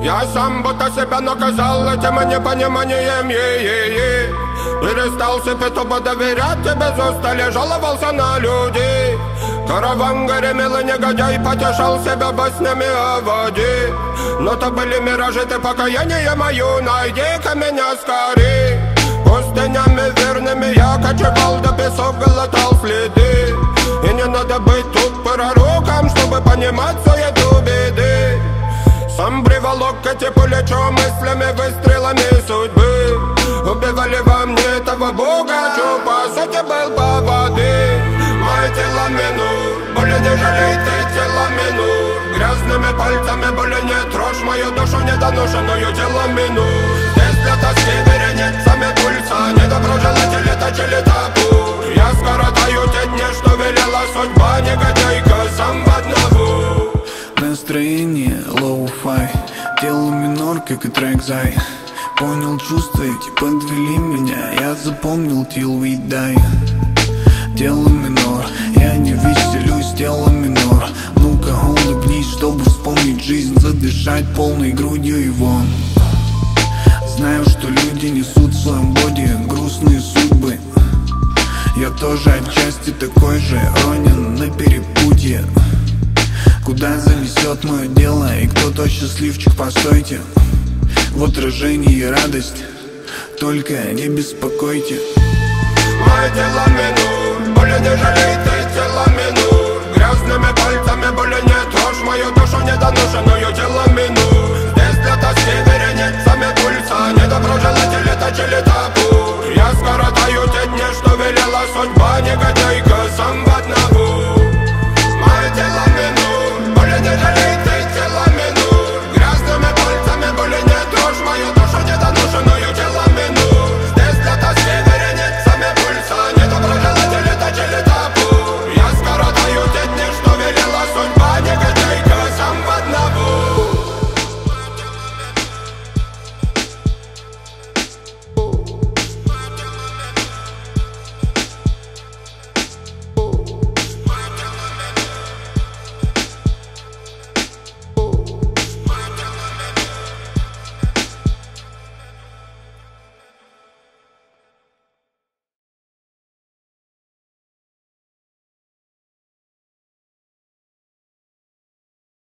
Я сам будто себя наказал этим непониманием. Перестал себе тупо доверять, тебе без устали жаловался на людей. Караван гремел и негодяй потешал себя баснями о воде. Но то были миражи, ты покаяние мою, найди-ка меня скорей. Пустынями верными я кочевал, до песок глотал следы. И не надо быть тут пророком, чтобы понимать суету беды. Сам приволок эти плечо мыслями, выстрелами судьбы. Убивали во мне этого бога, что по сути был по воды. Мое тело минут, более не жалей ты тело минут. Грязными пальцами более не трожь мою душу недоношенную тело минут. Здесь для тоски вереницами пульса, недоброжелатели точили табу. Я скоротаю те дни, что велела судьба, негодяйка сам в одного. Настроение лоу-фай, тело минор, как и трек Зай. Понял чувства эти, подвели меня, я запомнил till we die. Тело минор, я не веселюсь, тело минор. Ну-ка улыбнись, чтобы вспомнить жизнь, задышать полной грудью и вон. Знаю, что люди несут в своем боди грустные судьбы. Я тоже отчасти такой же, ронен на перепутье. Куда занесет мое дело и кто тот счастливчик, постойте. В отражении радость, только не беспокойте. Мое тело минут, более не жалей ты тело минут. Грязными пальцами более не трожь мою душу недоношенную тело минут. Здесь для тоски вереницами пульса, недоброжелатели точили табу. Я скоротаю те дни, что велела судьба, негодяйка сам